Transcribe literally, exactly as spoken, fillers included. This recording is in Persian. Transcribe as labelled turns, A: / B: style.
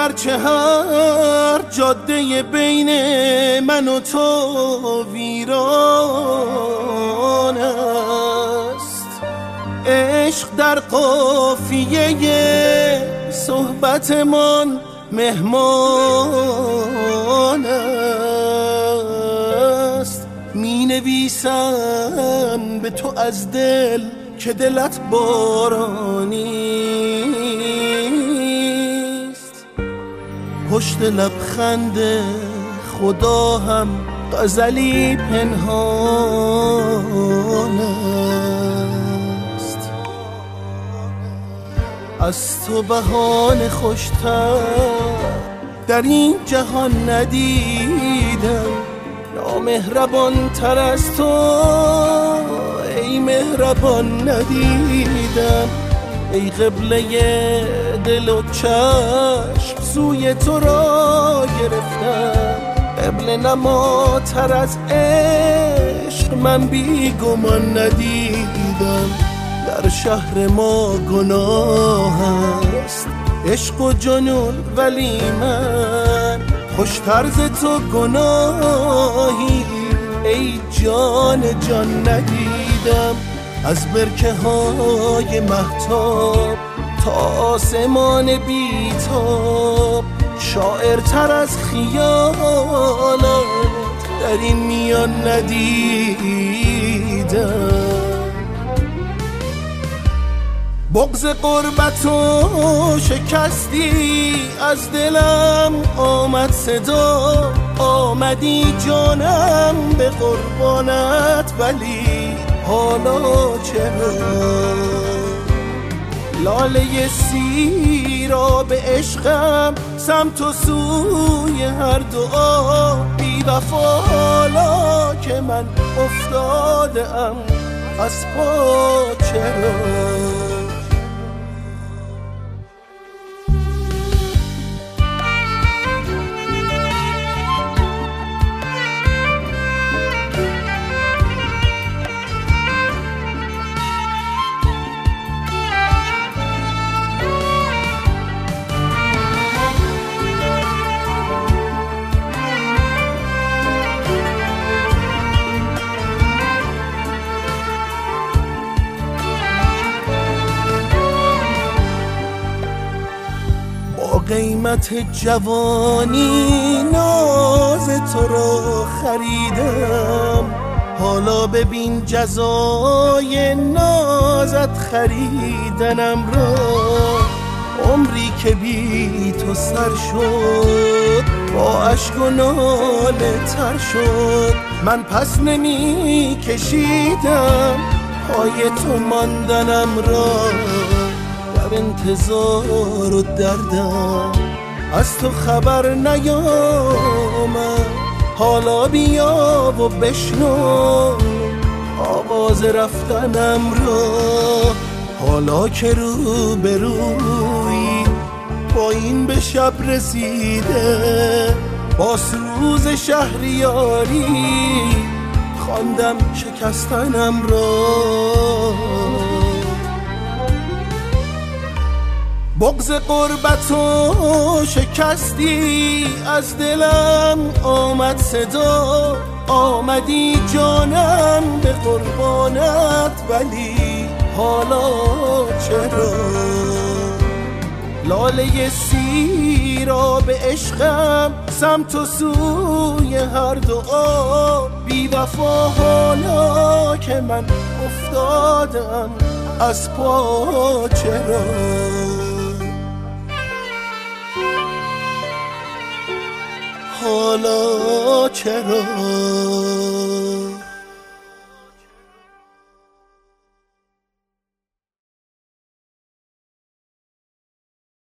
A: گرچه هر جاده بین من و تو ویران است، عشق در قافیه صحبتمان مهمان است. می نویسم به تو از دل که دلت بارانیست، پشت لبخند خدا هم غزلی پنهان است. از تو بهانه خوشتر در این جهان ندیدم، نامهربان تر از تو ای مهربان ندیدم. ای قبله دل و چشم سوی تو را گرفتم، قبله نما تر از عشق من بی گمان ندیدم. در شهر ما گناه است عشق و جنون، ولی من خوشتر ز تو گناهی ای جان جان ندیدم. از برکه های مهتاب تا آسمان بیتاب، شاعرتر از خیالات در این میان ندیدم. بغض غربتو شکستی از دلم آمد صدا، آمدی جانم به قربانت، ولی حالا چرا لاله سیراب عشقم سمت و سوی هر دعا بی وفا، حالا که من افتادم از پا چرا. قیمت جوانی ناز تو را خریدم، حالا ببین جزای نازت خریدنم را. عمری که بی تو سر شد با اشک و ناله تر شد، من پس نمی کشیدم پای تو ماندنم را. در انتظار و دردم از تو خبر نیامد، حالا بیا و بشنو آواز رفتنم را. حالا که رو به روی با این به شب رسیده، با سوز شهریاری خواندم شکستنم را. بغض غربتو شکستی از دلم آمد صدا، آمدی جانم به قربانت، ولی حالا چرا لاله سیراب عشقم سمت و سوی هر دعا بی وفا، حالا که من افتادم از پا چرا. حالا چرا